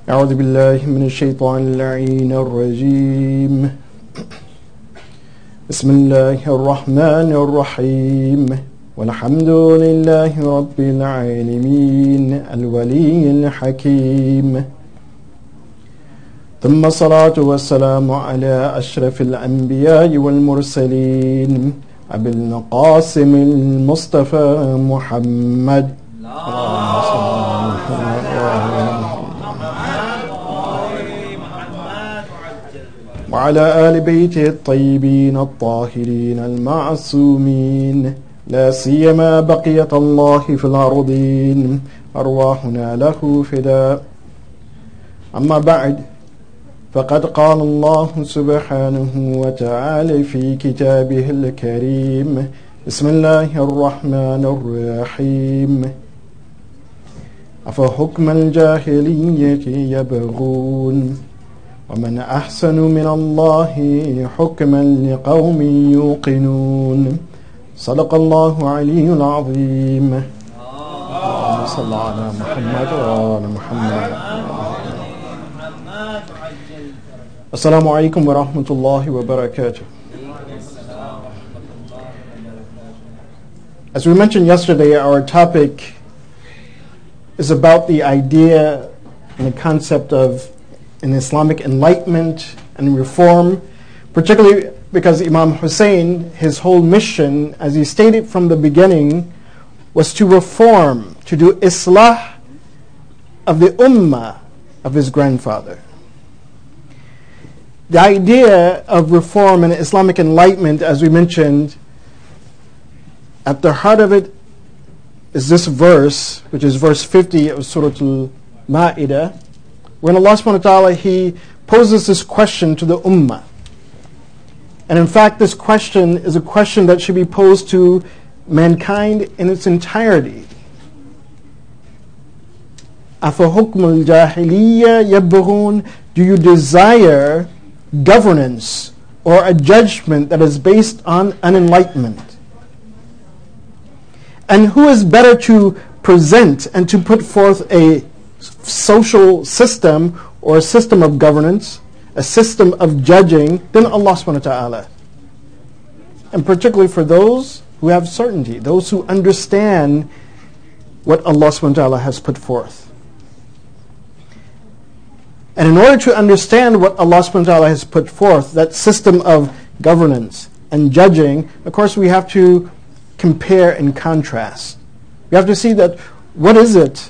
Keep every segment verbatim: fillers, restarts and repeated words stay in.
أعوذ بالله من الشيطان اللعين الرجيم بسم الله الرحمن الرحيم والحمد لله رب العالمين الولي الحكيم ثم الصلاة والسلام على أشرف الأنبياء والمرسلين أبي القاسم المصطفى محمد وعلى آل بيته الطيبين الطاهرين المعصومين لا سيما بقية الله في الأرضين أرواحنا له فداء. أما بعد، فقد قال الله سبحانه وتعالى في كتابه الكريم بسم الله الرحمن الرحيم أفحكم الجاهلية يبغون ومن أحسن من الله حكما لقوم يوقنون. صدق الله العلي العظيم. اللهم صل على محمد وآل محمد. Assalamu alaikum wa rahmatullahi wa barakatuh. As we mentioned yesterday, our topic is about the idea and the concept of an Islamic enlightenment and reform, particularly because Imam Hussein, his whole mission, as he stated from the beginning, was to reform, to do islah of the ummah of his grandfather. The idea of reform and Islamic enlightenment, as we mentioned, at the heart of it is this verse, which is verse fifty of Surah Al-Ma'idah, when Allah subhanahu wa ta'ala, He poses this question to the ummah. And in fact, this question is a question that should be posed to mankind in its entirety. أَفَحُكْمُ الْجَاهِلِيَّةِ يَبْغُونَ? Do you desire governance or a judgment that is based on an enlightenment? And who is better to present and to put forth a social system or a system of governance, a system of judging, than Allah subhanahu wa ta'ala? And particularly for those who have certainty, those who understand what Allah subhanahu wa ta'ala has put forth. And in order to understand what Allah subhanahu wa ta'ala has put forth, that system of governance and judging, of course we have to compare and contrast. We have to see that what is it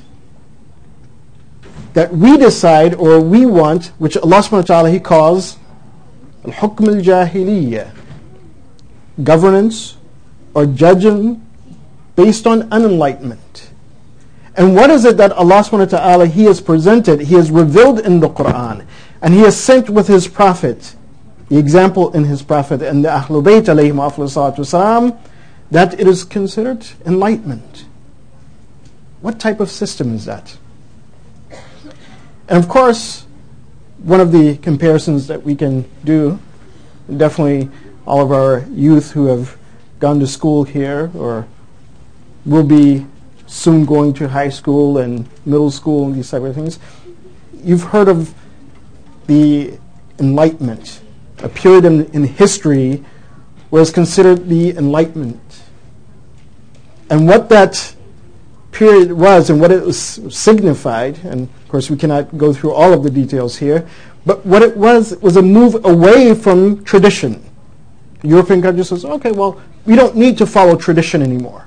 that we decide or we want, which Allah subhanahu wa ta'ala He calls al-hukm al-jahiliyyah, governance or judging based on unenlightenment. And what is it that Allah subhanahu wa ta'ala He has presented, He has revealed in the Quran, and He has sent with His Prophet, the example in His Prophet and the Ahlul Bayt alayhim afdalus salatu wassalam, that it is considered enlightenment. What type of system is that? And of course, one of the comparisons that we can do, definitely all of our youth who have gone to school here or will be soon going to high school and middle school and these type of things, you've heard of the Enlightenment, a period in, in history where it's considered the Enlightenment. And what that period was and what it was signified, and of course we cannot go through all of the details here, but what it was was a move away from tradition. European countries says, okay, well, we don't need to follow tradition anymore.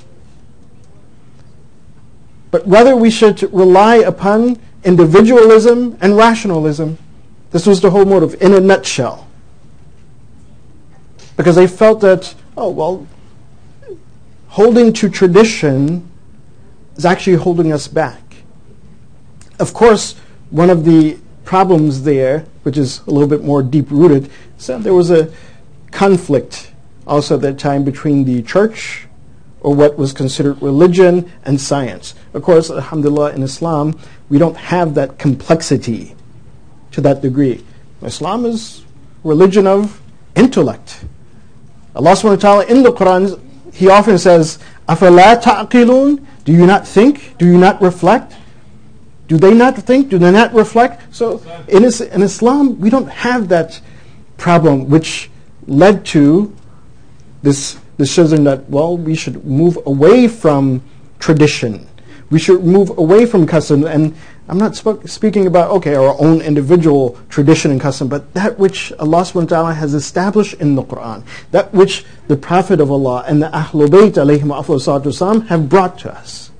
But rather we should rely upon individualism and rationalism. This was the whole motive, in a nutshell. Because they felt that, oh, well, holding to tradition is actually holding us back. Of course, one of the problems there, which is a little bit more deep-rooted, is that there was a conflict also at that time between the church, or what was considered religion, and science. Of course, alhamdulillah, in Islam, we don't have that complexity to that degree. Islam is religion of intellect. Allah subhanahu wa ta'ala in the Quran, He often says, أَفَلَا تَعْقِلُونَ? Do you not think? Do you not reflect? Do they not think? Do they not reflect? So in, is, in Islam, we don't have that problem, which led to this decision that, well, we should move away from tradition. We should move away from custom. And I'm not sp- speaking about, okay, our own individual tradition and custom, but that which Allah subhanahu wa ta'ala has established in the Quran, that which the Prophet of Allah and the Ahlul Bayt alayhim afdal salatu wasalam have brought to us.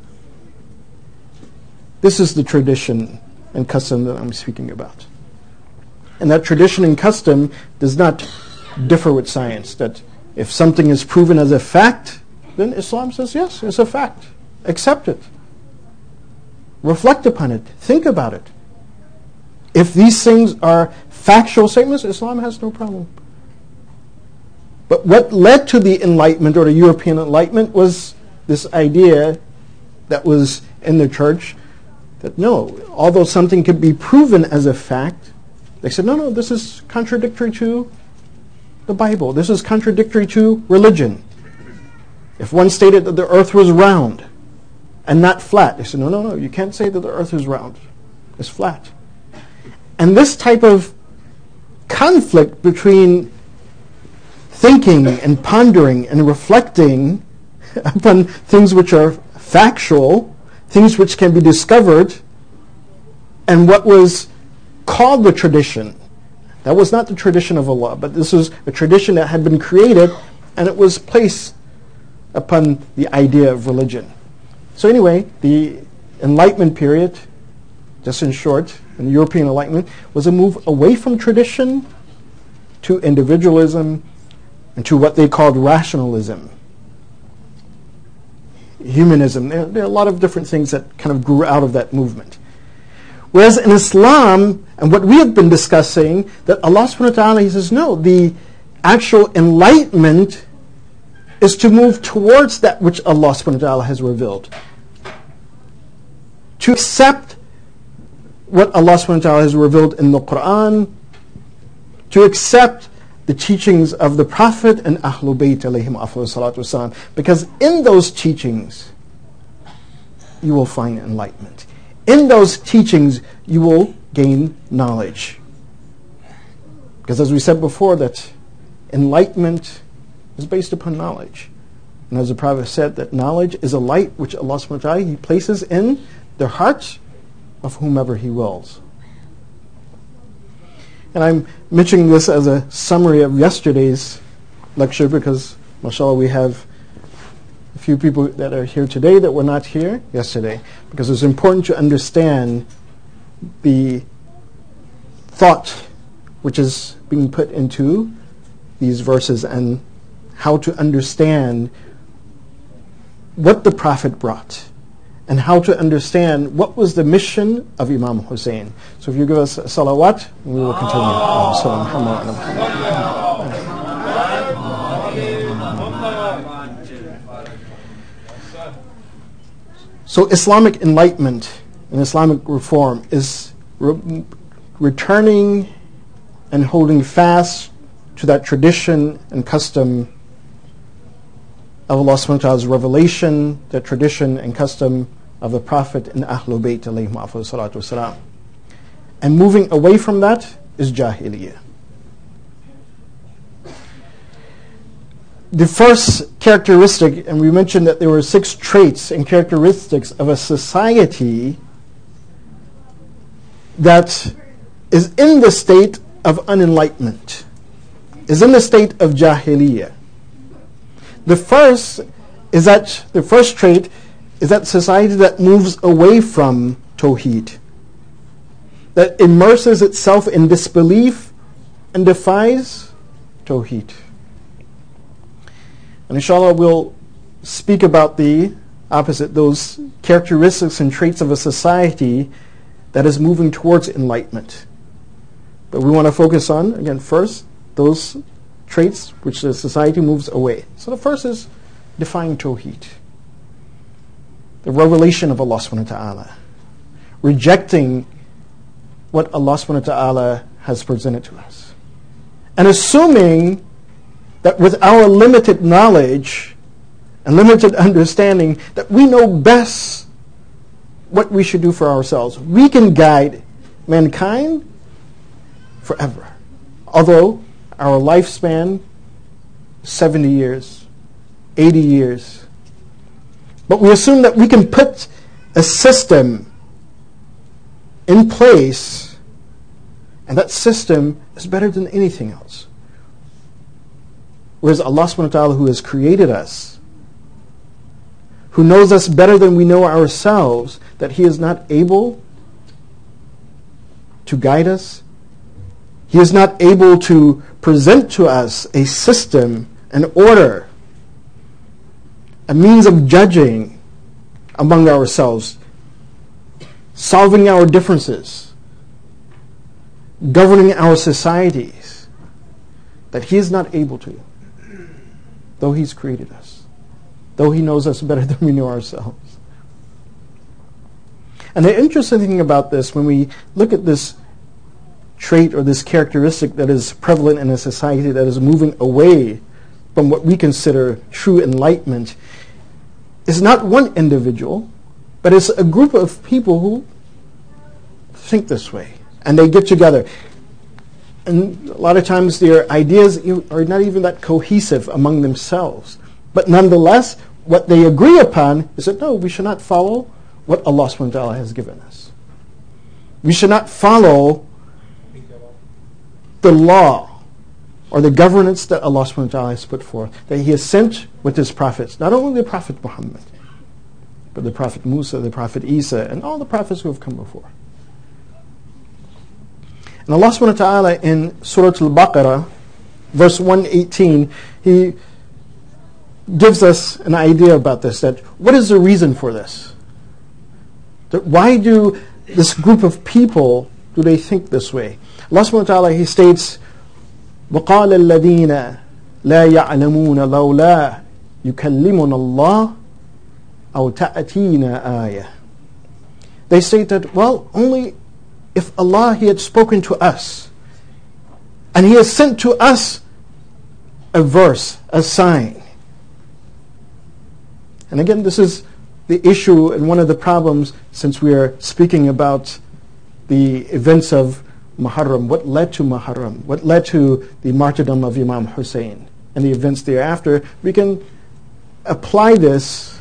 This is the tradition and custom that I'm speaking about. And that tradition and custom does not differ with science, that if something is proven as a fact, then Islam says, yes, it's a fact. Accept it. Reflect upon it. Think about it. If these things are factual statements, Islam has no problem. But what led to the Enlightenment or the European Enlightenment was this idea that was in the church that no, although something could be proven as a fact, they said, no, no, this is contradictory to the Bible. This is contradictory to religion. If one stated that the earth was round and not flat, they said, no, no, no, you can't say that the earth is round. It's flat. And this type of conflict between thinking and pondering and reflecting upon things which are factual, things which can be discovered, and what was called the tradition. That was not the tradition of Allah, but this was a tradition that had been created, and it was placed upon the idea of religion. So anyway, the Enlightenment period, just in short, in the European Enlightenment, was a move away from tradition to individualism and to what they called rationalism, humanism. There, there are a lot of different things that kind of grew out of that movement. Whereas in Islam, and what we have been discussing, that Allah subhanahu wa ta'ala, He says, no, the actual enlightenment is to move towards that which Allah subhanahu wa ta'ala has revealed. To accept what Allah subhanahu wa ta'ala has revealed in the Quran, to accept the teachings of the Prophet and Ahlul Bayt alayhim afdal salatu wasalam, because in those teachings you will find enlightenment. In those teachings you will gain knowledge. Because as we said before, that enlightenment is based upon knowledge. And as the Prophet said, that knowledge is a light which Allah subhanahu wa ta'ala, He places in the hearts of whomever He wills. And I'm mentioning this as a summary of yesterday's lecture because, mashallah, we have a few people that are here today that were not here yesterday, because it's important to understand the thought which is being put into these verses and how to understand what the Prophet brought and how to understand what was the mission of Imam Hussein. So if you give us a salawat, we will continue. So Islamic enlightenment and Islamic reform is re- returning and holding fast to that tradition and custom of Allah subhanahu wa ta'ala's revelation, the tradition and custom of the Prophet and Ahlul Bayt alayhim afdal salatu wasalam. And moving away from that is Jahiliyyah. The first characteristic, and we mentioned that there were six traits and characteristics of a society that is in the state of unenlightenment, is in the state of Jahiliyyah. The first is that the first trait is that society that moves away from Tawheed, that immerses itself in disbelief and defies Tawheed. And inshallah we'll speak about the opposite, those characteristics and traits of a society that is moving towards enlightenment. But we want to focus on, again, first, those traits which the society moves away. So the first is defying Tawheed, the revelation of Allah subhanahu wa ta'ala, rejecting what Allah subhanahu wa ta'ala has presented to us, and assuming that with our limited knowledge and limited understanding that we know best what we should do for ourselves. We can guide mankind forever. Although our lifespan is seventy years, eighty years. But we assume that we can put a system in place, and that system is better than anything else. Whereas Allah subhanahu wa ta'ala, who has created us, who knows us better than we know ourselves, that He is not able to guide us. He is not able to present to us a system, an order, a means of judging among ourselves, solving our differences, governing our societies, that He is not able to, though He's created us, though He knows us better than we know ourselves. And the interesting thing about this, when we look at this trait or this characteristic that is prevalent in a society that is moving away from what we consider true enlightenment, is not one individual, but it's a group of people who think this way, and they get together. And a lot of times their ideas are not even that cohesive among themselves. But nonetheless, what they agree upon is that no, we should not follow what Allah subhanahu wa ta'ala has given us. We should not follow the law or the governance that Allah subhanahu wa ta'ala has put forth, that He has sent with His prophets, not only the Prophet Muhammad, but the Prophet Musa, the Prophet Isa, and all the prophets who have come before. And Allah subhanahu wa ta'ala in Surah Al-Baqarah, verse one eighteen, He gives us an idea about this, that what is the reason for this? That why do this group of people, do they think this way? Allah subhanahu wa ta'ala, He states, وَقَالَ الَّذِينَ لَا يَعْلَمُونَ لَوْلَا يُكَلِّمُنَ اللَّهُ أَوْ تَأْتِينَا آيَةٌ. They state that, well, only if Allah, He had spoken to us, and He has sent to us a verse, a sign. And again, this is the issue and one of the problems, since we are speaking about the events of Muharram, what led to Muharram, what led to the martyrdom of Imam Hussein, and the events thereafter. We can apply this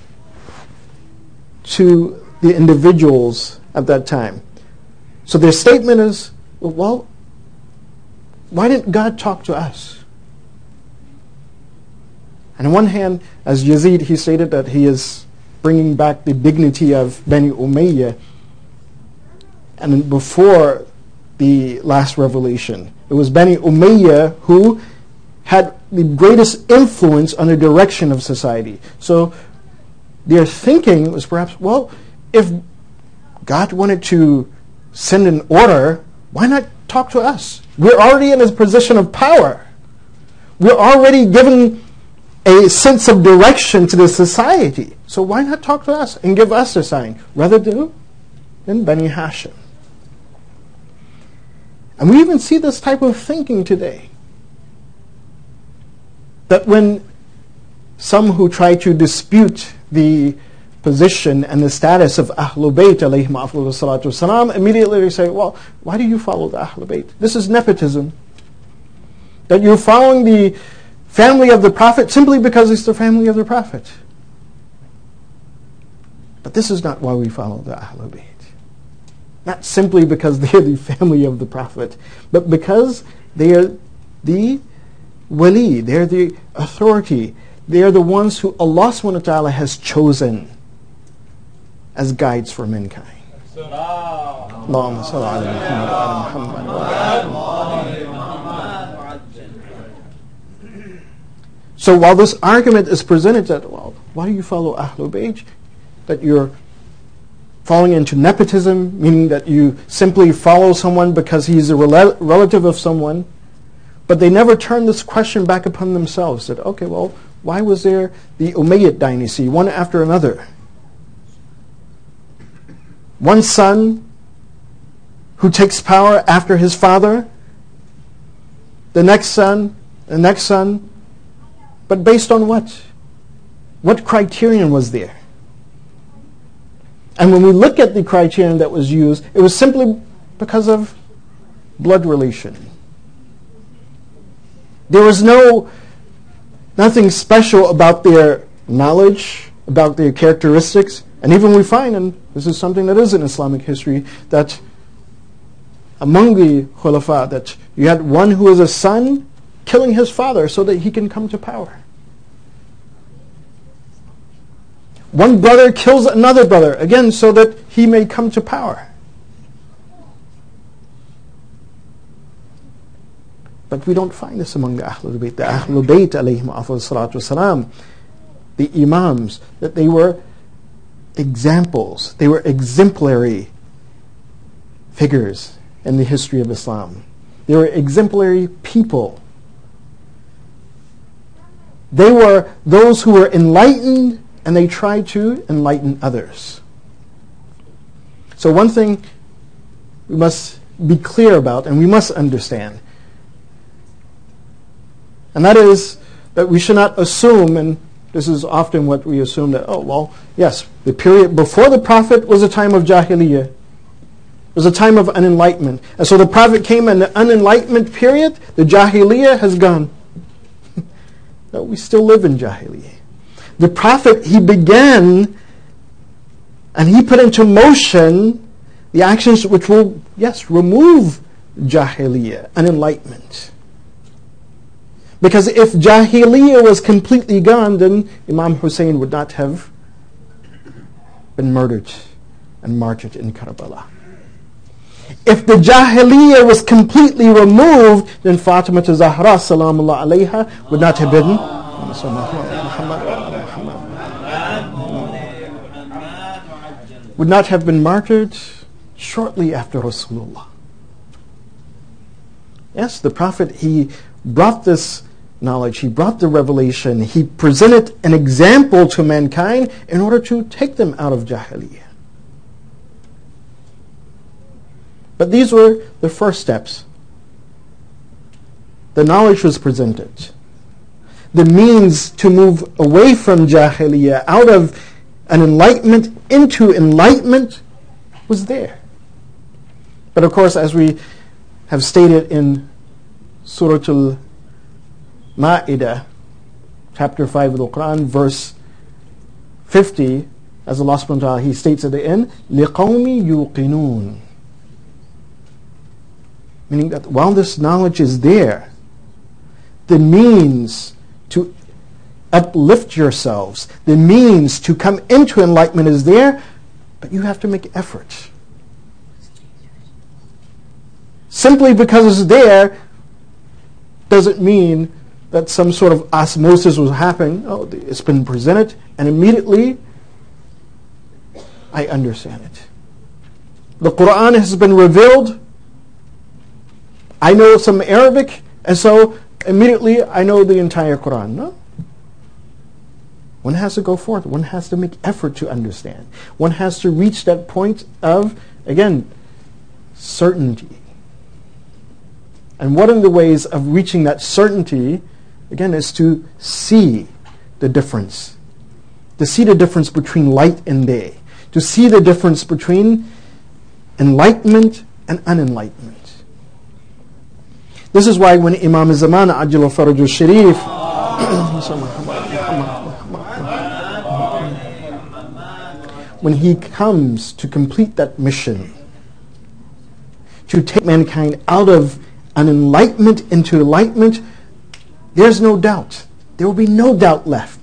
to the individuals at that time. So their statement is, well, why didn't God talk to us? And on one hand, as Yazid, he stated that he is bringing back the dignity of Bani Umayyah. And before the last revelation, it was Bani Umayyah who had the greatest influence on the direction of society. So their thinking was perhaps, well, if God wanted to send an order, why not talk to us? We're already in a position of power. We're already giving a sense of direction to the society. So why not talk to us and give us a sign rather than Bani Hashim? And we even see this type of thinking today. That when some who try to dispute the position and the status of Ahlul Bayt alayhim afdalu salatu wasalam, immediately they say, well, why do you follow the Ahlul Bayt? This is nepotism. That you're following the family of the Prophet simply because it's the family of the Prophet. But this is not why we follow the Ahlul Bayt. Not simply because they are the family of the Prophet, but because they are the wali, they are the authority, they are the ones who Allah subhanahu wa ta'ala has chosen as guides for mankind. Allahumma salli ala Muhammad wa ala Muhammad. So while this argument is presented that, well, why do you follow Ahlul Bayt? That you're falling into nepotism, meaning that you simply follow someone because he's a rel- relative of someone, but they never turn this question back upon themselves. That, okay, well, why was there the Umayyad dynasty, one after another? One son who takes power after his father, the next son, the next son, but based on what? What criterion was there? And when we look at the criterion that was used, it was simply because of blood relation. There was no nothing special about their knowledge, about their characteristics. And even we find, and this is something that is in Islamic history, that among the khulafa, that you had one who was a son killing his father so that he can come to power. One brother kills another brother, again, so that he may come to power. But we don't find this among the Ahlul Bayt. The Ahlul Bayt, alayhim afdal salatu wasalam, the Imams, that they were examples, they were exemplary figures in the history of Islam. They were exemplary people. They were those who were enlightened, and they tried to enlighten others. So one thing we must be clear about, and we must understand, and that is that we should not assume, and this is often what we assume, that, oh, well, yes, the period before the Prophet was a time of Jahiliyyah. It was a time of unenlightenment. And so the Prophet came in the unenlightenment period, the Jahiliyyah has gone. No, we still live in Jahiliyyah. The Prophet, he began and he put into motion the actions which will, yes, remove Jahiliyyah, unenlightenment. Because if Jahiliyyah was completely gone, then Imam Hussein would not have been murdered and martyred in Karbala. If the Jahiliyyah was completely removed, then Fatima Zahra salamullah alayha would not have been would not have been martyred shortly after Rasulullah. Yes, the Prophet, he brought this knowledge, he brought the revelation, he presented an example to mankind in order to take them out of Jahiliyyah. But these were the first steps. The knowledge was presented. The means to move away from Jahiliyyah, out of an enlightenment into enlightenment, was there. But of course, as we have stated in Surah Al-Ma'idah, chapter five of the Quran, verse fifty, as Allah subhanahu wa ta'ala, He states at the end, لِقَوْمِ يُوقِنُونَ, meaning that while this knowledge is there, the means to uplift yourselves, the means to come into enlightenment is there, but you have to make effort. Simply because it's there doesn't mean that some sort of osmosis was happening. Oh, it's been presented, and immediately I understand it. The Quran has been revealed. I know some Arabic, and so immediately I know the entire Quran. No. One has to go forth. One has to make effort to understand. One has to reach that point of, again, certainty. And one of the ways of reaching that certainty, again, is to see the difference. To see the difference between light and day. To see the difference between enlightenment and unenlightenment. This is why when Imam Zaman Ajil Faraj al-Sharif when he comes to complete that mission, to take mankind out of an enlightenment into enlightenment, there's no doubt. There will be no doubt left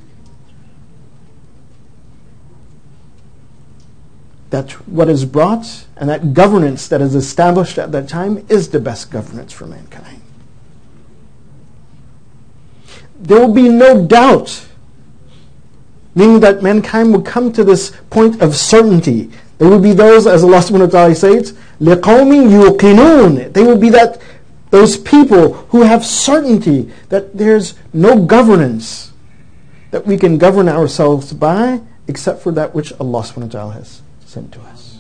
that what is brought and that governance that is established at that time is the best governance for mankind. There will be no doubt, meaning that mankind will come to this point of certainty. There will be those, as Allah subhanahu wa ta'ala says, لِقَوْمٍ يُوقِنُونَ. They will be that those people who have certainty that there's no governance that we can govern ourselves by except for that which Allah subhanahu wa ta'ala has sent to us.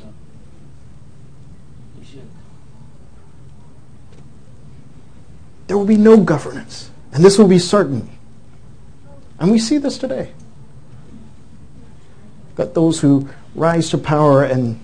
There will be no governance, and this will be certain. And we see this today. That those who rise to power, and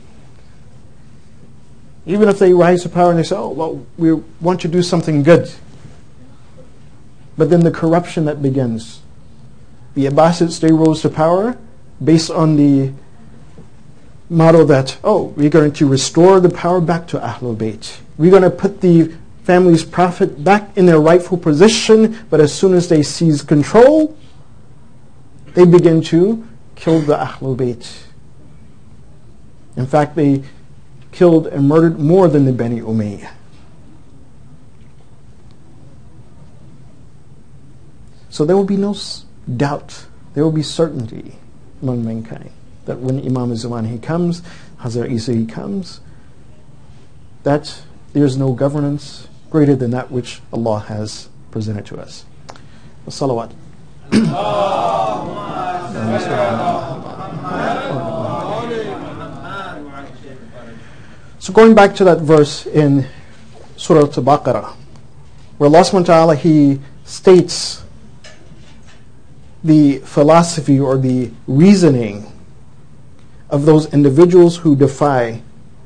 even if they rise to power and they say, oh, well, we want to do something good. But then the corruption that begins. The Abbasids, they rose to power based on the motto that, oh, we're going to restore the power back to Ahlul Bayt. We're going to put the family's prophet back in their rightful position, but as soon as they seize control, they begin to kill the Ahlul Bayt. In fact, they killed and murdered more than the Bani Umayyah. So there will be no doubt, there will be certainty among mankind that when Imam Zaman he comes, Hazrat Isa he comes, that there is no governance greater than that which Allah has presented to us. Salawat. So going back to that verse in Surah Al-Baqarah, where Allah subhanahu wa ta'ala he states the philosophy or the reasoning of those individuals who defy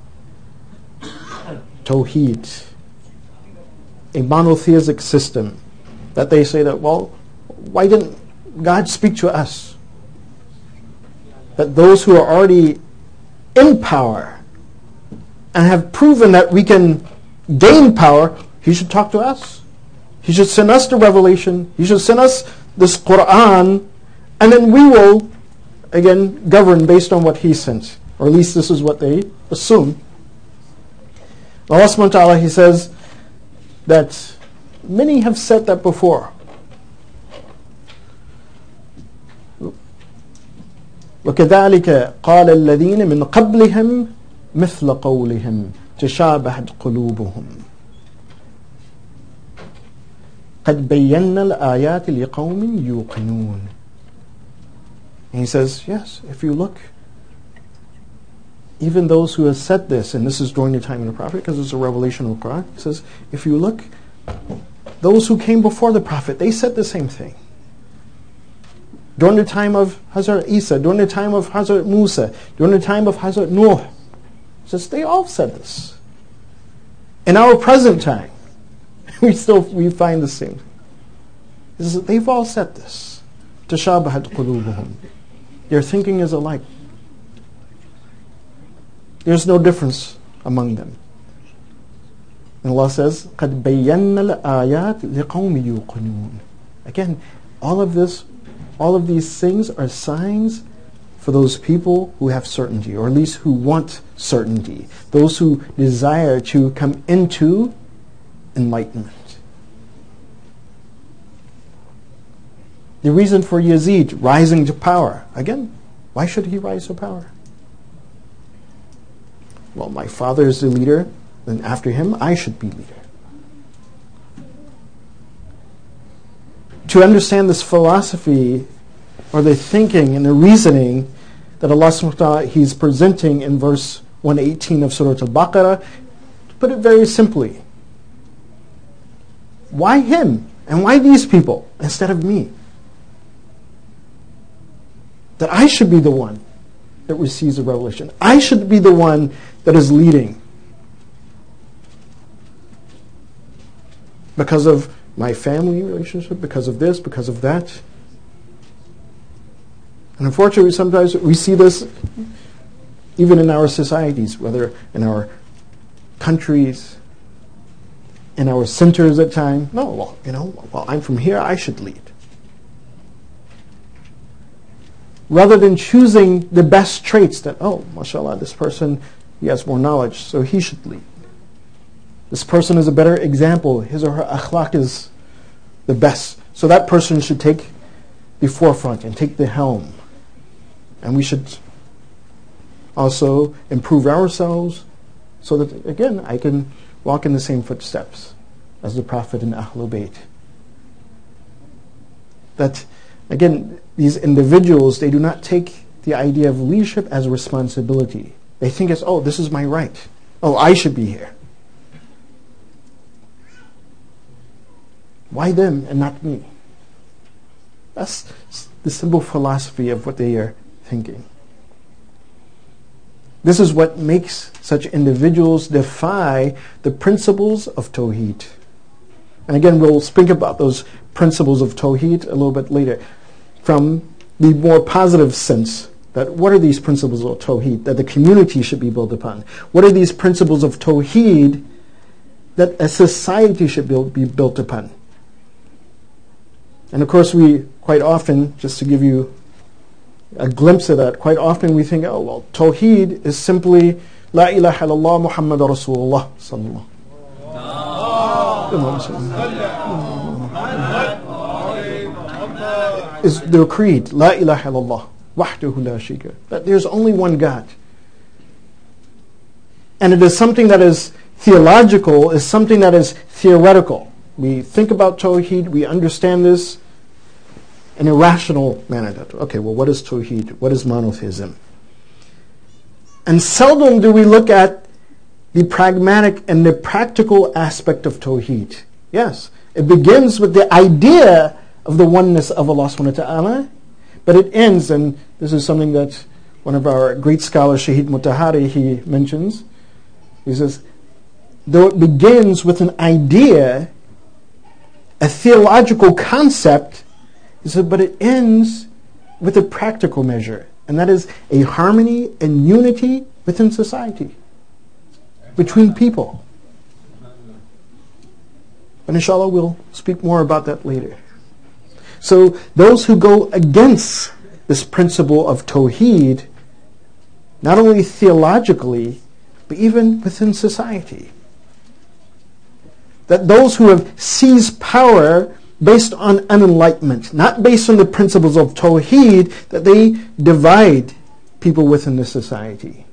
Tawheed, a monotheistic system, that they say that, well, why didn't God speak to us? That those who are already in power and have proven that we can gain power, He should talk to us. He should send us the revelation. He should send us this Quran, and then we will, again, govern based on what He sent. Or at least this is what they assume. Allah subhanahu wa ta'ala, He says that many have said that before. وَكَذَلِكَ قَالَ الَّذِينَ مِنْ قَبْلِهِمْ مِثْلَ قَوْلِهِمْ تَشَابَهَتْ قُلُوبُهُمْ قَدْ بَيَّنَّا الْآيَاتِ لِقَوْمٍ يُوقِنُونَ. And He says, yes, if you look, even those who have said this, and this is during the time of the Prophet, because it's a revelation of the Quran, He says, if you look, those who came before the Prophet, they said the same thing. During the time of Hazrat Isa, during the time of Hazrat Musa, during the time of Hazrat Nuh, says they all said this. In our present time, we still we find the same. Says, they've all said this. Tashabahat qulubuhum. Their thinking is alike. There's no difference among them. And Allah says, قَدْ بَيَّنَّا الْآيَاتِ لِقَوْمِ يُوقِنُونَ. Again, all of this, all of these things are signs for those people who have certainty, or at least who want certainty. Those who desire to come into enlightenment. The reason for Yazid rising to power, again, why should he rise to power? Well, my father is the leader, then after him, I should be leader. To understand this philosophy, or the thinking and the reasoning that Allah subhanahu wa ta'ala He's presenting in verse one eighteen of Surah Al-Baqarah, to put it very simply, why him? And why these people instead of me? That I should be the one that receives the revelation. I should be the one that is leading. Because of my family relationship, because of this, because of that. And unfortunately, sometimes we see this even in our societies, whether in our countries, in our centers at times. No, well, you know, well, I'm from here, I should lead. Rather than choosing the best traits that, oh, mashallah, this person, he has more knowledge, so he should lead. This person is a better example. His or her akhlaq is the best. So that person should take the forefront and take the helm. And we should also improve ourselves so that, again, I can walk in the same footsteps as the Prophet and Ahlul Bayt. That, again, these individuals, they do not take the idea of leadership as a responsibility. They think it's, oh, this is my right. Oh, I should be here. Why them and not me? That's the simple philosophy of what they are thinking. This is what makes such individuals defy the principles of Tawheed. And again, we'll speak about those principles of Tawheed a little bit later from the more positive sense. That what are these principles of Tawheed that the community should be built upon? What are these principles of Tawheed that a society should build, be built upon? And of course, we quite often, just to give you a glimpse of that, quite often we think, oh, well, Tawheed is simply La ilaha illallah Muhammad Rasulullah sallallahu is their creed, La ilaha illallah wahdahu la sharika, that there's only one God. And it is something that is theological, is something that is theoretical. We think about Tawheed, we understand this in a rational manner. That, okay, well, what is Tawheed? What is monotheism? And seldom do we look at the pragmatic and the practical aspect of Tawheed. Yes, it begins with the idea of the oneness of Allah subhanahu wa ta'ala, but it ends, and this is something that one of our great scholars, Shahid Mutahari, he mentions. He says, though it begins with an idea, a theological concept, he said, but it ends with a practical measure, and that is a harmony and unity within society, between people. And inshallah, we'll speak more about that later. So those who go against this principle of Tawheed, not only theologically, but even within society, that those who have seized power based on unenlightenment, not based on the principles of Tawheed, that they divide people within the society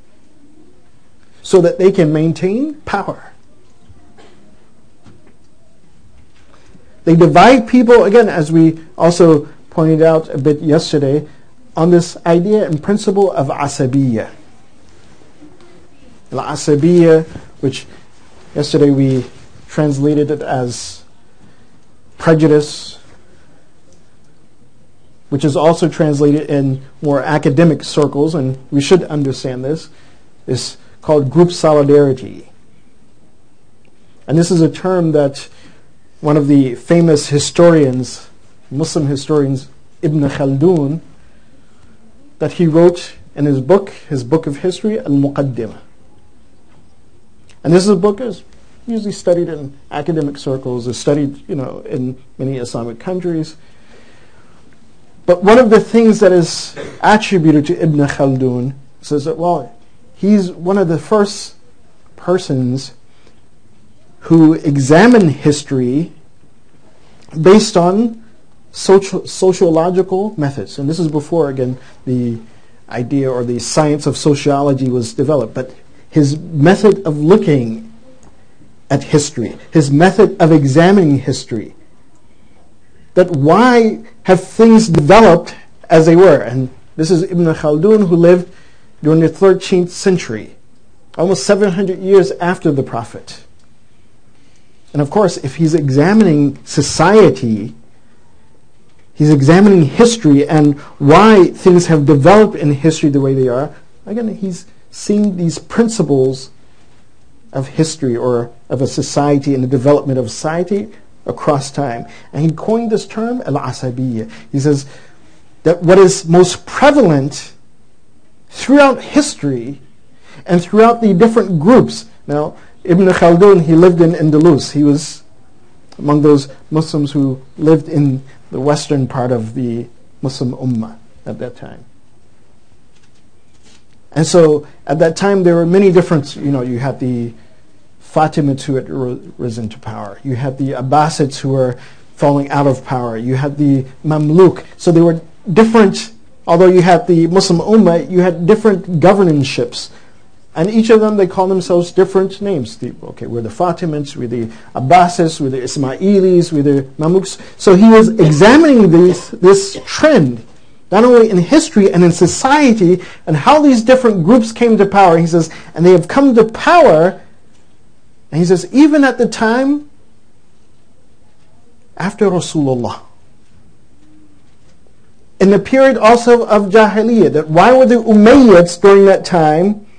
so that they can maintain power. They divide people, again, as we also pointed out a bit yesterday, on this idea and principle of asabiyya. Al-asabiyya, which yesterday we translated it as prejudice, which is also translated in more academic circles, and we should understand this, is called group solidarity. And this is a term that one of the famous historians, Muslim historians, Ibn Khaldun, that he wrote in his book, his book of history, Al-Muqaddimah. And this is a book is usually studied in academic circles, is studied, you know, in many Islamic countries. But one of the things that is attributed to Ibn Khaldun says that, well, he's one of the first persons who examine history based on social, sociological methods. And this is before, again, the idea or the science of sociology was developed. But his method of looking at history, his method of examining history, that why have things developed as they were? And this is Ibn Khaldun, who lived during the thirteenth century, almost seven hundred years after the Prophet. And of course, if he's examining society, he's examining history and why things have developed in history the way they are, again, he's seeing these principles of history or of a society and the development of society across time. And he coined this term, al-asabiyya. He says that what is most prevalent throughout history and throughout the different groups. Now, Ibn Khaldun, he lived in Andalus. He was among those Muslims who lived in the western part of the Muslim Ummah at that time. And so at that time there were many different, you know, you had the Fatimids who had risen to power. You had the Abbasids who were falling out of power. You had the Mamluk. So there were different, although you had the Muslim Ummah, you had different governorships. And each of them, they call themselves different names. The, okay, we're the Fatimids, we're the Abbasids, we're the Ismailis, we're the Mamluks. So he was examining this, this trend, not only in history and in society, and how these different groups came to power. He says, and they have come to power, and he says, even at the time after Rasulullah. In the period also of Jahiliyyah, that why were the Umayyads during that time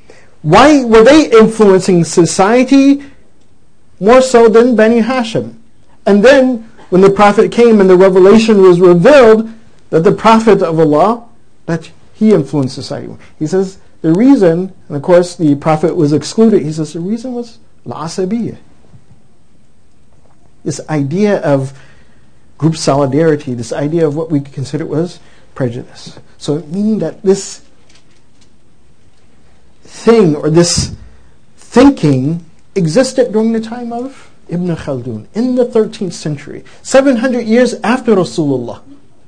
Why were they influencing society more so than Bani Hashim? And then when the Prophet came and the revelation was revealed that the Prophet of Allah, that he influenced society. He says the reason, and of course the Prophet was excluded, he says the reason was al-asabiyyah. This idea of group solidarity, this idea of what we consider was prejudice. So meaning that this thing or this thinking existed during the time of Ibn Khaldun in the thirteenth century, seven hundred years after Rasulullah.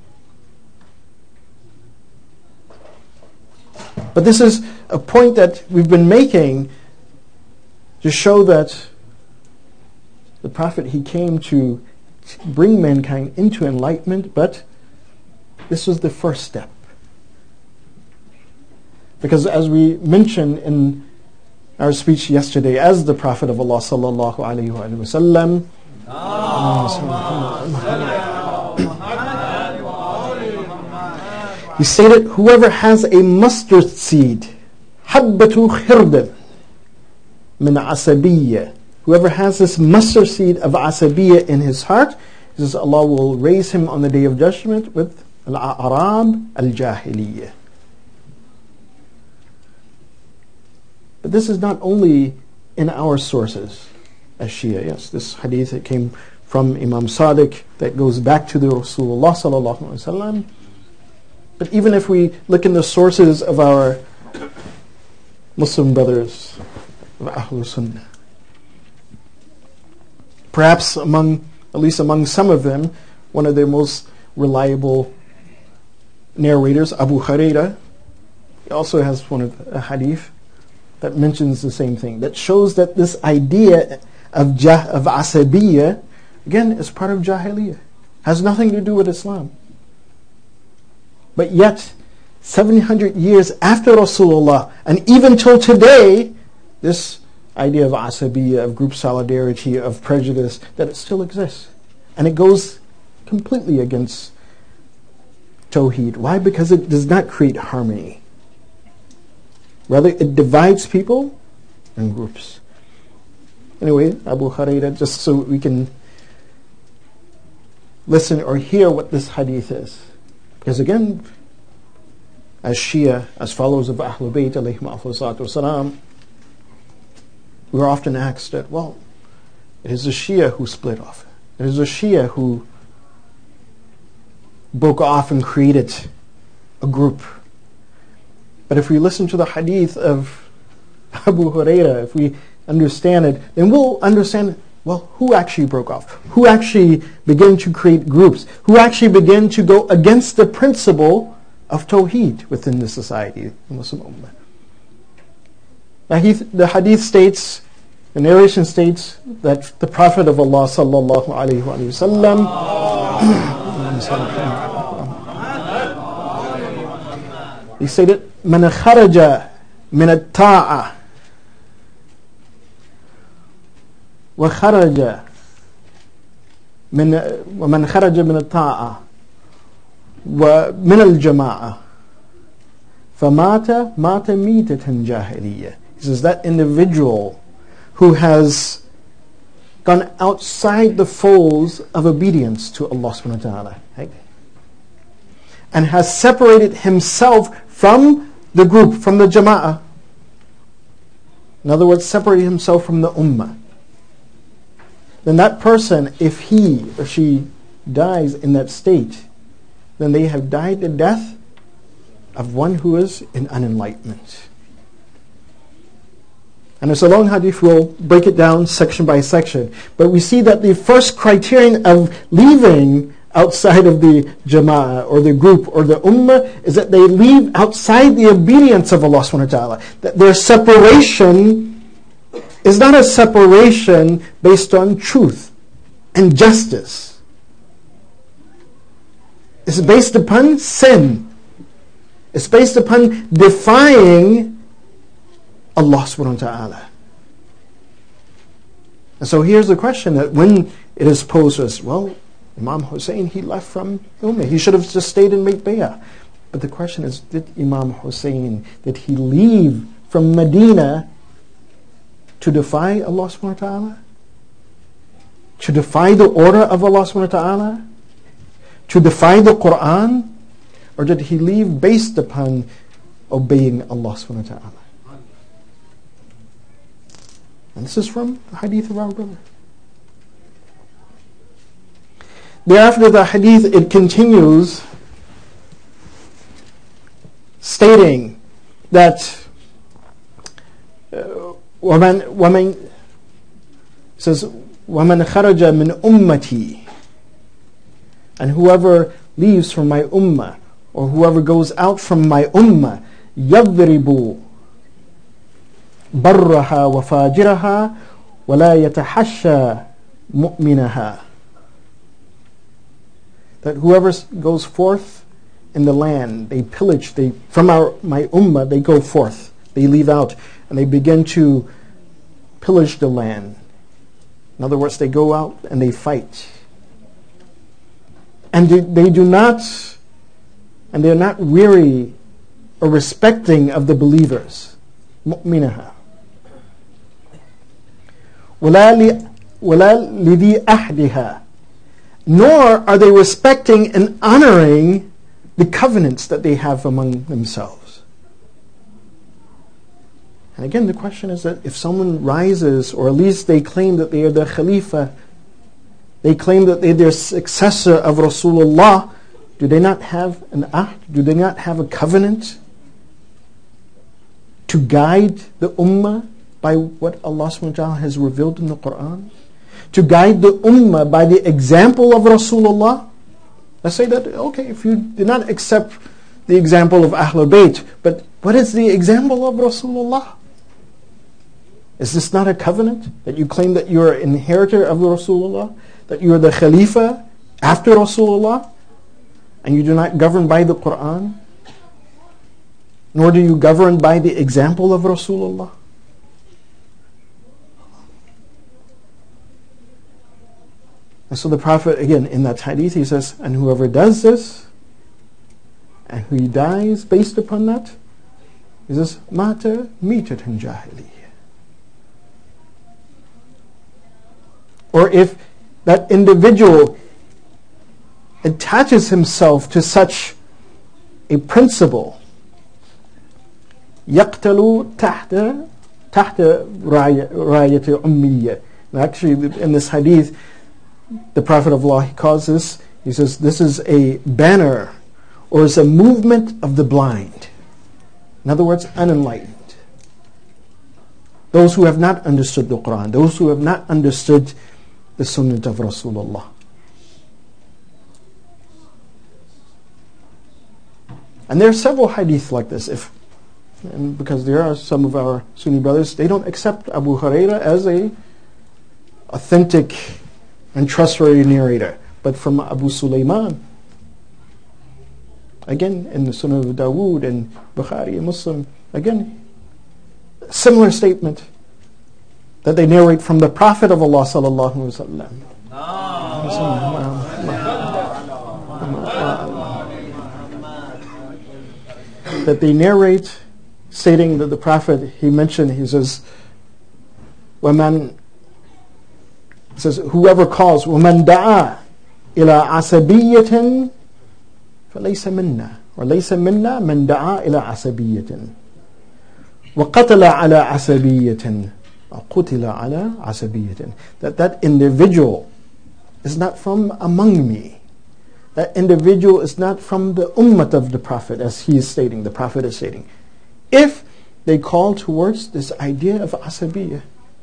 But this is a point that we've been making to show that the Prophet, he came to bring mankind into enlightenment, but this was the first step. Because as we mentioned in our speech yesterday, as the Prophet of Allah sallallahu alaihi wasallam, he stated, whoever has a mustard seed, habbatu khirdan min asabiyya, whoever has this mustard seed of asabiyya in his heart, he says Allah will raise him on the Day of Judgment with al-a'rab al-jahiliyyah. But this is not only in our sources as Shia. Yes, this hadith that came from Imam Sadiq that goes back to the Rasulullah sallallahu alaihi wasallam. But even if we look in the sources of our Muslim brothers of Ahlul Sunnah, perhaps among, at least among some of them, one of their most reliable narrators, Abu Hurairah, he also has one of a hadith that mentions the same thing, that shows that this idea of jah, of asabiyya, again, is part of jahiliyyah, has nothing to do with Islam. But yet, seven hundred years after Rasulullah, and even till today, this idea of asabiyya, of group solidarity, of prejudice, that it still exists. And it goes completely against Tawheed. Why? Because it does not create harmony. Rather, it divides people in groups. Anyway, Abu Hurairah, just so we can listen or hear what this hadith is. Because again, as Shia, as followers of Ahlul Bayt, alayhim afsalatu wasalam, we are often asked that, well, it is the Shia who split off. It is the Shia who broke off and created a group. But if we listen to the hadith of Abu Hurairah, if we understand it, then we'll understand, well, who actually broke off? Who actually began to create groups? Who actually began to go against the principle of Tawheed within the society, the Muslim Ummah? The hadith, the hadith states, the narration states that the Prophet of Allah sallallahu alaihi wasallam he stated, من خرج من الطاعة وخرج من ومن خرج من الطاعة ومن الجماعة فمات مات ميتة جاهلية. He says that individual who has gone outside the folds of obedience to Allah subhanahu wa ta'ala, right? And has separated himself from the group, from the jama'ah. In other words, separated himself from the ummah. Then that person, if he or she dies in that state, then they have died the death of one who is in unenlightenment. And it's a long hadith, we'll break it down section by section. But we see that the first criterion of leaving outside of the jama'ah or the group or the ummah is that they leave outside the obedience of Allah subhanahu wa ta'ala. That their separation is not a separation based on truth and justice. It's based upon sin. It's based upon defying Allah subhanahu wa ta'ala. And so here's the question that when it is posed as, well, Imam Hussein, he left from Ummah. He should have just stayed and made bay'ah. But the question is, did Imam Hussein, did he leave from Medina to defy Allah subhanahu wa ta'ala? To defy the order of Allah subhanahu wa ta'ala? To defy the Quran? Or did he leave based upon obeying Allah subhanahu wa ta'ala? And this is from the hadith of our brother. Thereafter, the hadith, it continues stating that uh, وَمَنْ وَمَنْ says وَمَنْ خَرَجَ مِنْ أُمَّتِي, and whoever leaves from my ummah, or whoever goes out from my ummah, يَضْرِبُ بَرَّهَا وَفَاجِرَهَا وَلَا يَتَحَشَّى مُؤْمِنَهَا. That whoever goes forth in the land, they pillage, they from our my ummah, they go forth, they leave out, and they begin to pillage the land. In other words, they go out and they fight. And they, they do not, and they're not weary or respecting of the believers. مؤمنها. ولا لذي أحدها. Nor are they respecting and honoring the covenants that they have among themselves. And again, the question is that if someone rises, or at least they claim that they are the Khalifa, they claim that they're the successor of Rasulullah, do they not have an ahd? Do they not have a covenant to guide the ummah by what Allah subhanahu wa ta'ala has revealed in the Quran? To guide the ummah by the example of Rasulullah? Let's say that, okay, if you did not accept the example of Ahlul Bayt, but what is the example of Rasulullah? Is this not a covenant? That you claim that you are an inheritor of Rasulullah? That you are the Khalifa after Rasulullah? And you do not govern by the Quran? Nor do you govern by the example of Rasulullah? And so the Prophet, again, in that hadith, he says, and whoever does this, and who dies based upon that, he says, Mata mitatan jahiliyyah. Or if that individual attaches himself to such a principle, يقتل تحت تحت راية أمية. Actually, in this hadith, the Prophet of Allah, he calls this, he says, this is a banner, or it's a movement of the blind. In other words, unenlightened. Those who have not understood the Quran, those who have not understood the Sunnah of Rasulullah. And there are several hadith like this. If, and because there are some of our Sunni brothers, they don't accept Abu Hurairah as a authentic and trustworthy narrator, but from Abu Sulaiman. Again, in the Sunnah of Dawood and Bukhari and Muslim, again, similar statement that they narrate from the Prophet of Allah sallallahu alaihi wasallam. That they narrate, stating that the Prophet, he mentioned, he says, وَمَنْ It says, whoever calls, وَمَنْ دَعَى إِلَىٰ عَصَبِيَّةٍ فَلَيْسَ مِنَّا وَلَيْسَ مِنَّا مَنْ دَعَى إِلَىٰ عَصَبِيَّةٍ وَقَتَلَ عَلَىٰ عَصَبِيَّةٍ وَقُتِلَ عَلَىٰ عَصَبِيَّةٍ. That that individual is not from among me. That individual is not from the ummah of the Prophet, as he is stating, the Prophet is stating. If they call towards this idea of asabiyyah,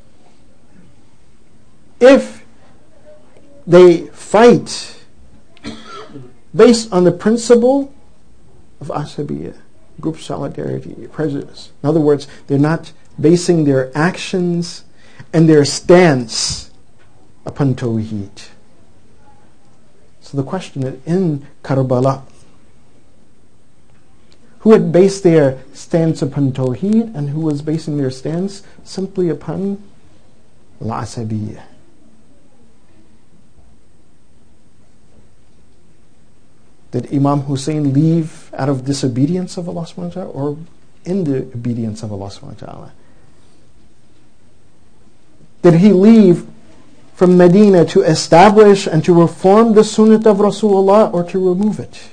if they fight based on the principle of asabiyyah, group solidarity, prejudice. In other words, they're not basing their actions and their stance upon Tawheed. So the question is, in Karbala, who had based their stance upon Tawheed and who was basing their stance simply upon al-asabiyyah? Did Imam Hussein leave out of disobedience of Allah subhanahu wa ta'ala, or in the obedience of Allah subhanahu wa ta'ala? Did he leave from Medina to establish and to reform the sunnah of Rasulullah, or to remove it?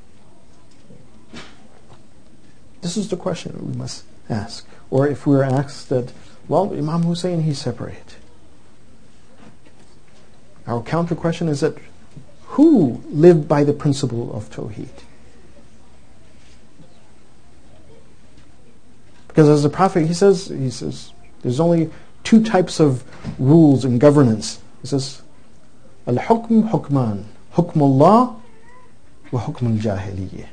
This is the question that we must ask. Or if we are asked that, well, Imam Hussein, he's separate. Our counter question is that, who lived by the principle of Tawheed? Because as the Prophet, he says, he says, there's only two types of rules and governance. He says, Al-hukm hukman, hukmullah wa hukm al-jahiliyyah.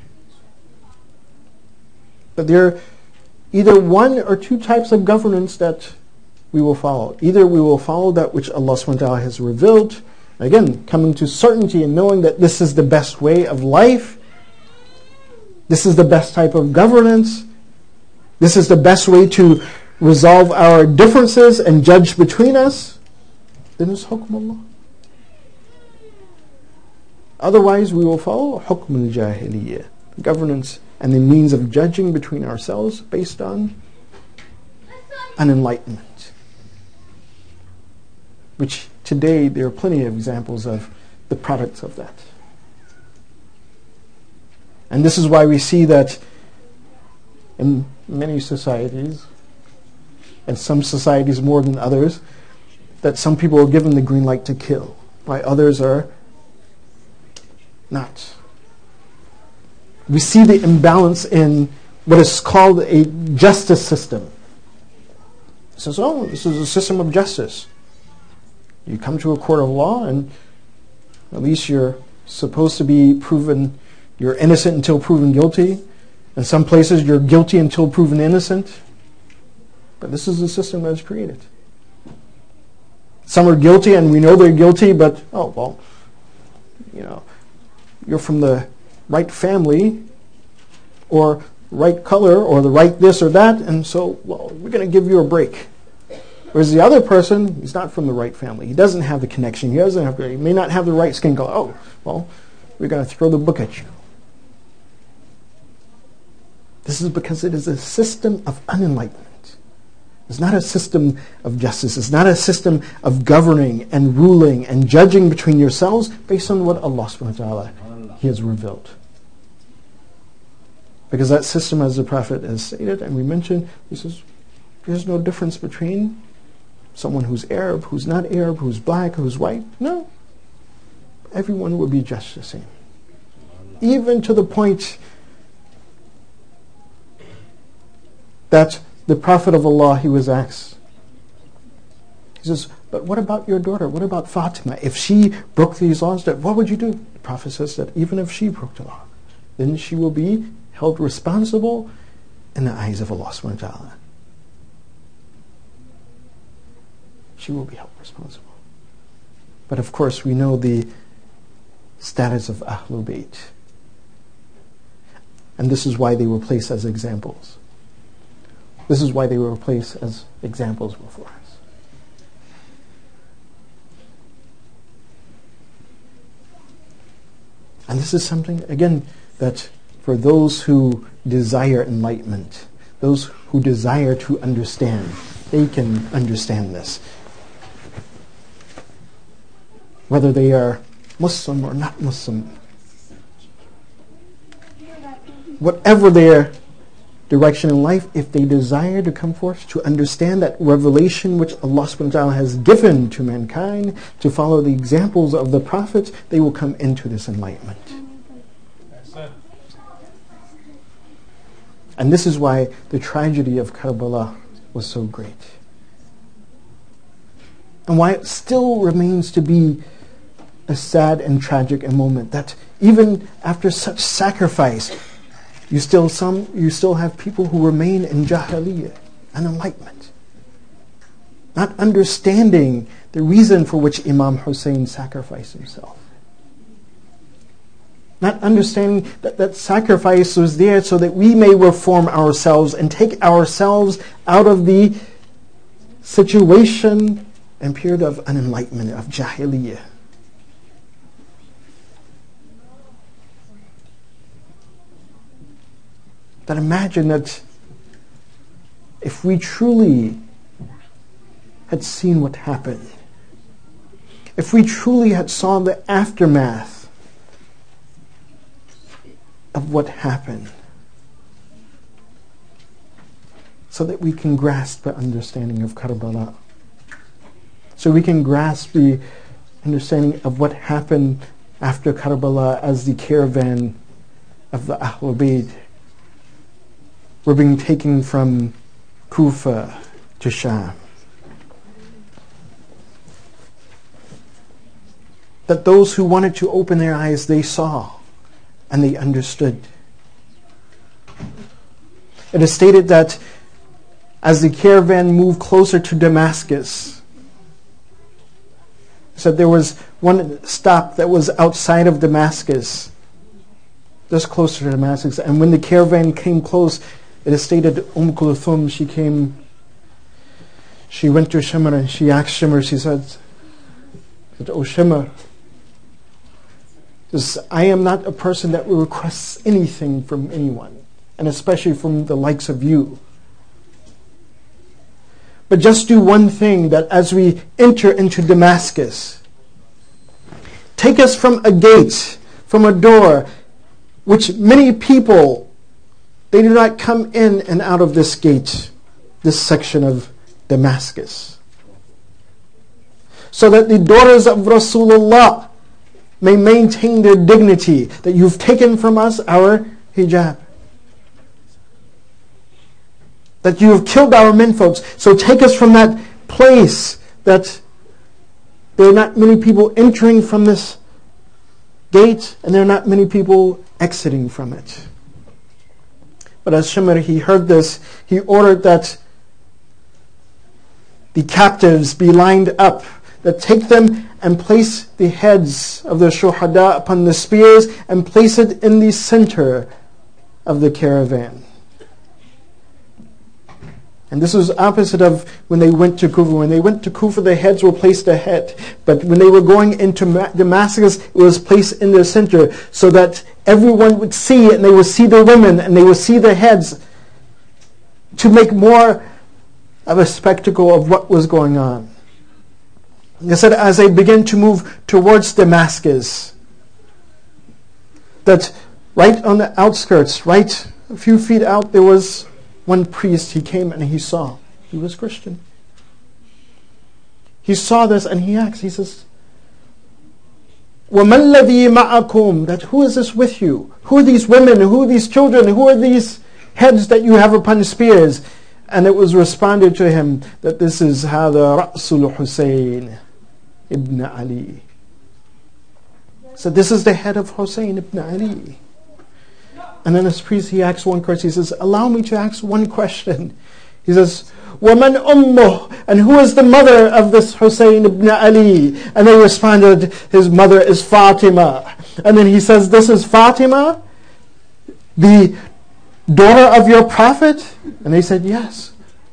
But there are either one or two types of governance that we will follow. Either we will follow that which Allah subhanahu wa ta'ala has revealed, again, coming to certainty and knowing that this is the best way of life, this is the best type of governance, this is the best way to resolve our differences and judge between us, then it's hukm Allah. Otherwise, we will follow hukm al-jahiliyyah, governance and the means of judging between ourselves based on an enlightenment. Which today there are plenty of examples of the products of that. And this is why we see that in many societies, and some societies more than others, that some people are given the green light to kill, while others are not. We see the imbalance in what is called a justice system. It says, oh, this is a system of justice. You come to a court of law and at least you're supposed to be proven, you're innocent until proven guilty. In some places you're guilty until proven innocent. But this is the system that is created. Some are guilty and we know they're guilty, but, oh, well, you know, you're from the right family or right color or the right this or that, and so, well, we're going to give you a break. Whereas the other person, he's not from the right family. He doesn't have the connection. He doesn't have. He may not have the right skin color. Oh, well, we're going to throw the book at you. This is because it is a system of unenlightenment. It's not a system of justice. It's not a system of governing and ruling and judging between yourselves based on what Allah subhanahu wa ta'ala He has revealed. Because that system, as the Prophet has stated, and we mentioned, he says, there's no difference between someone who's Arab, who's not Arab, who's black, who's white. No. Everyone will be just the same. Even to the point that the Prophet of Allah, he was asked, he says, but what about your daughter? What about Fatima? If she broke these laws, what would you do? The Prophet says that even if she broke the law, then she will be held responsible in the eyes of Allah subhanahu wa ta'ala. She will be held responsible. But of course, we know the status of Ahlul Bayt. And this is why they were placed as examples. This is why they were placed as examples before us. And this is something, again, that for those who desire enlightenment, those who desire to understand, they can understand this. Whether they are Muslim or not Muslim, whatever their direction in life, if they desire to come forth to understand that revelation which Allah subhanahu wa ta'ala has given to mankind, to follow the examples of the prophets, they will come into this enlightenment. And this is why the tragedy of Karbala was so great. And why it still remains to be a sad and tragic moment that even after such sacrifice, you still some you still have people who remain in Jahiliyyah and enlightenment, not understanding the reason for which Imam Hussein sacrificed himself. Not understanding that that sacrifice was there so that we may reform ourselves and take ourselves out of the situation and period of unenlightenment, of Jahiliyyah. That imagine that if we truly had seen what happened, if we truly had saw the aftermath of what happened, so that we can grasp the understanding of Karbala, so we can grasp the understanding of what happened after Karbala as the caravan of the Ahlul Bayt were being taken from Kufa to Sham. That those who wanted to open their eyes, they saw and they understood. It is stated that as the caravan moved closer to Damascus, so there was one stop that was outside of Damascus, just closer to Damascus. And when the caravan came close, it is stated Umm Kulthum, she came, she went to Shimr and she asked Shimr, she said, "Oh Shimr, I am not a person that will request anything from anyone, and especially from the likes of you. But just do one thing, that as we enter into Damascus, take us from a gate, from a door, which many people, they do not come in and out of this gate, this section of Damascus, so that the daughters of Rasulullah may maintain their dignity, that you've taken from us our hijab, that you have killed our menfolks. So take us from that place, that there are not many people entering from this gate, and there are not many people exiting from it." But as Shimr, he heard this, he ordered that the captives be lined up, that take them and place the heads of the shuhada upon the spears and place it in the center of the caravan. And this was opposite of when they went to Kufa. When they went to Kufa, the heads were placed ahead. But when they were going into Damascus, it was placed in the center, so that everyone would see it, and they would see the women, and they would see the heads, to make more of a spectacle of what was going on. They said as they began to move towards Damascus, that right on the outskirts, right a few feet out, there was one priest. He came and he saw. He was Christian. He saw this and he asked, he says, وَمَا الَّذِي مَعَكُمْ, that who is this with you? Who are these women? Who are these children? Who are these heads that you have upon spears? And it was responded to him that this is هَذَا رَأْسُ الْحُسَيْنِ ibn Ali. So this is the head of Hussein ibn Ali. And then this priest, he asks one question. He says, allow me to ask one question. He says, وَمَنْ أُمُّهُ, and who is the mother of this Hussein ibn Ali? And they responded, his mother is Fatima. And then he says, this is Fatima, the daughter of your prophet? And they said, yes.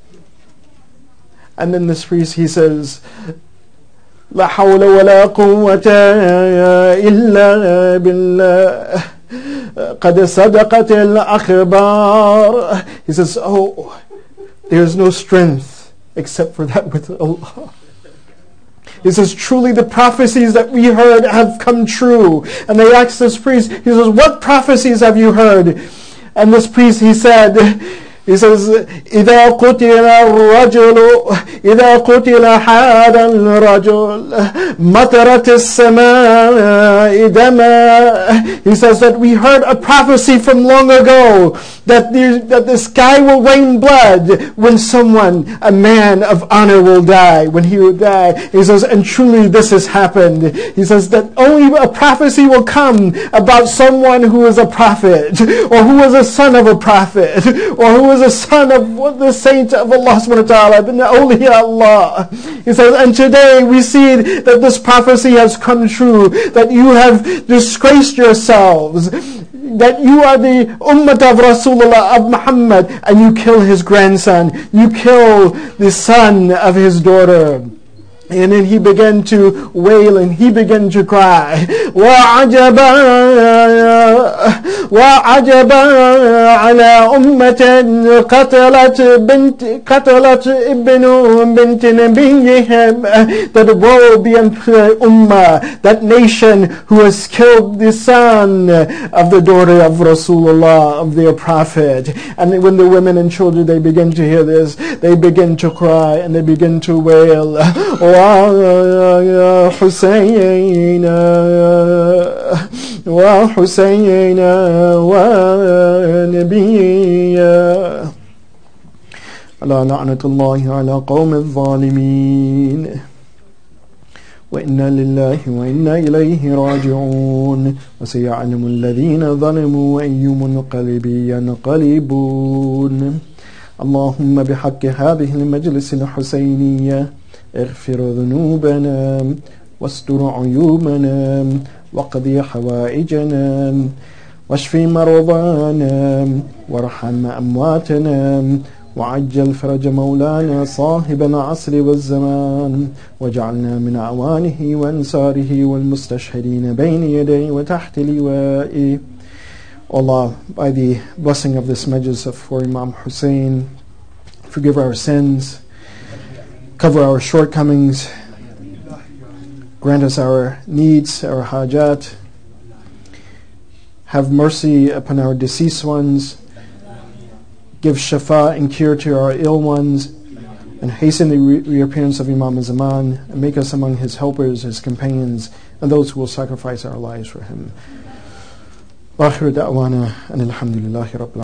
And then this priest, he says, لا حول ولا قوة إلا بالله قد صدقت الأخبار. He says, oh, there is no strength except for that with Allah. He says, truly the prophecies that we heard have come true. And they asked this priest, he says, what prophecies have you heard? And this priest, he said, he says, إِذَا قُتِلَ الرَّجُلُ إِذَا قُتِلَ هَذَا الرَّجُلُ مَطَرَتِ السَّمَاءِ دَمًا. He says that we heard a prophecy from long ago that the, that the sky will rain blood when someone, a man of honor, will die, when he will die. He says, and truly this has happened. He says that only a prophecy will come about someone who is a prophet, or who is a son of a prophet, or who is a son of the saint of Allah subhanahu wa ta'ala, bin awliya Allah. He says, and today we see that this prophecy has come true, that you have disgraced yourselves, that you are the ummah of Rasulullah, of Muhammad, and you kill his grandson, you kill the son of his daughter. And then he began to wail and he began to cry. وَعَجَبًا وَعَجَبًا عَلَى أُمَّةٍ قَتَلَتْ بنت قتلت ابن بنت نبيهم. That woe be unto the ummah, that nation who has killed the son of the daughter of Rasulullah, of their prophet. And when the women and children, they begin to hear this, they begin to cry and they begin to wail. وَيَا حُسَيْنَ وَحُسَيْنَ وَنَبِيًّا ألا لعنة الله على قوم الظالمين وإنا لله وإنا إليه راجعون وسيعلم الذين ظلموا أي منقلب ينقلبون اللهم بحق هذه المجلس الحسينية اغفر ذنوبنا واستر عيوبنا واقضي حوائجنا واشف مرضانا وارحم أمواتنا وعجل فرج مولانا صاحب العصر والزمان واجعلنا من أعوانه وأنصاره والمستشهدين بين يديه وتحت لوائه. Allah, by the blessing of this majlis for Imam Hussein, forgive our sins, cover our shortcomings, grant us our needs, our hajat, have mercy upon our deceased ones, give shafa and cure to our ill ones, and hasten the re- reappearance of Imam Zaman, and make us among his helpers, his companions, and those who will sacrifice our lives for him. وآخر دعوانا أن الحمد لله رب العالمين.